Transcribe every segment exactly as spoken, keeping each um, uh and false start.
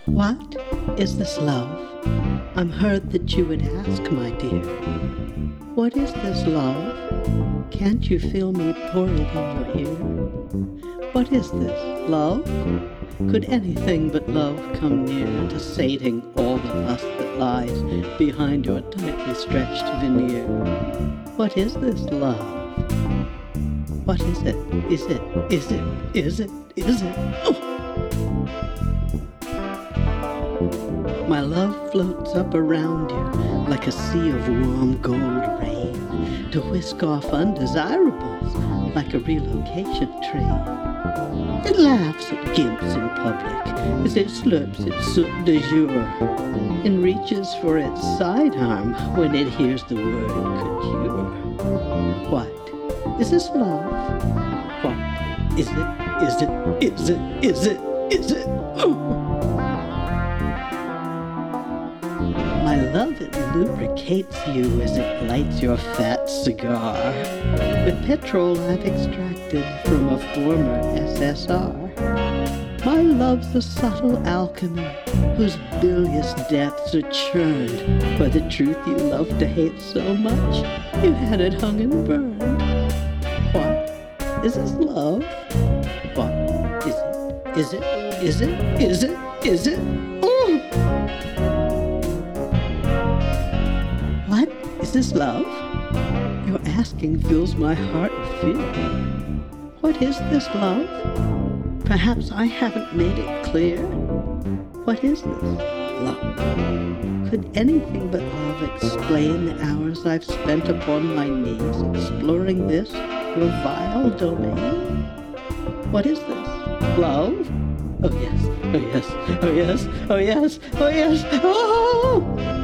What is this love? I'm heard that you would ask, my dear. What is this love? Can't you feel me pour it in your ear? What is this love? Could anything but love come near to sating all the lust that lies behind your tightly stretched veneer? What is this love? What is it? Is it? Is it? Is it? Is it? Oh! My love floats up around you like a sea of warm gold rain to whisk off undesirables like a relocation train. It laughs at gimps in public as it slurps its soot de jour and reaches for its sidearm when it hears the word couture. What? Is this love? What? Is it? Is it? Is it? Is it? Is it? Oh! My love, it lubricates you as it lights your fat cigar with petrol I've extracted from a former S S R. My love's a subtle alchemy whose bilious depths are churned by the truth you love to hate so much you had it hung and burned. What? Is this love? What? Is it? Is it? Is it? Is it? Is it? Oh! What? Is this love? Your asking fills my heart with fear. What is this love? Perhaps I haven't made it clear. What is this love? Could anything but love explain the hours I've spent upon my knees exploring this, your vile domain? What is this? Love? Oh yes, oh yes, oh yes, oh yes, oh yes, oh!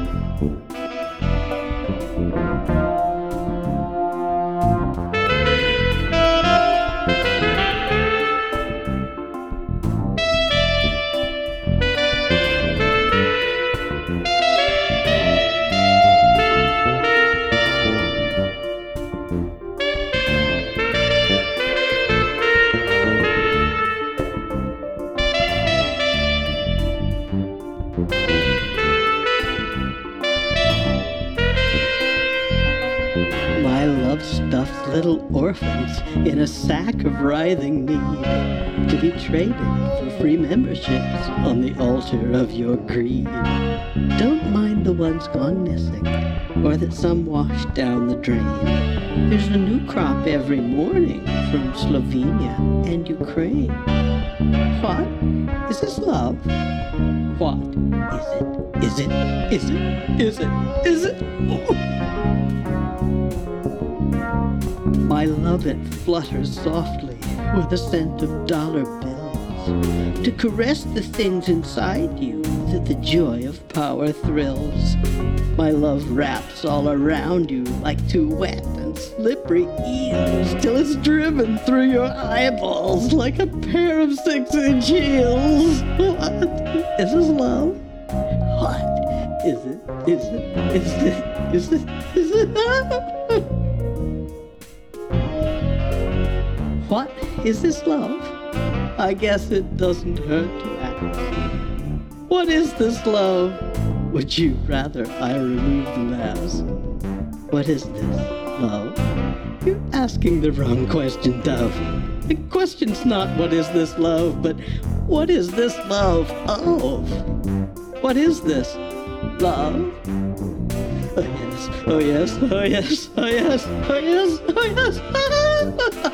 My love stuffs little orphans in a sack of writhing need to be traded for free memberships on the altar of your greed. Don't mind the ones gone missing or that some washed down the drain. There's a new crop every morning from Slovenia and Ukraine. What? Is this love? What? Is it? Is it? Is it? Is it? Is it? Oh. My love, it flutters softly with a scent of dollar bills to caress the things inside you that the joy of power thrills. My love wraps all around you like two wet and slippery eels till it's driven through your eyeballs like a pair of six-inch heels. What? Is this love? What? Is it? Is it? Is it? Is it? Is it? What is this love? I guess it doesn't hurt to ask. What is this love? Would you rather I remove the mask? What is this love? You're asking the wrong question, Dove. The question's not what is this love, but what is this love of? What is this love? Oh yes, oh yes, oh yes, oh yes, oh yes, oh yes, oh yes.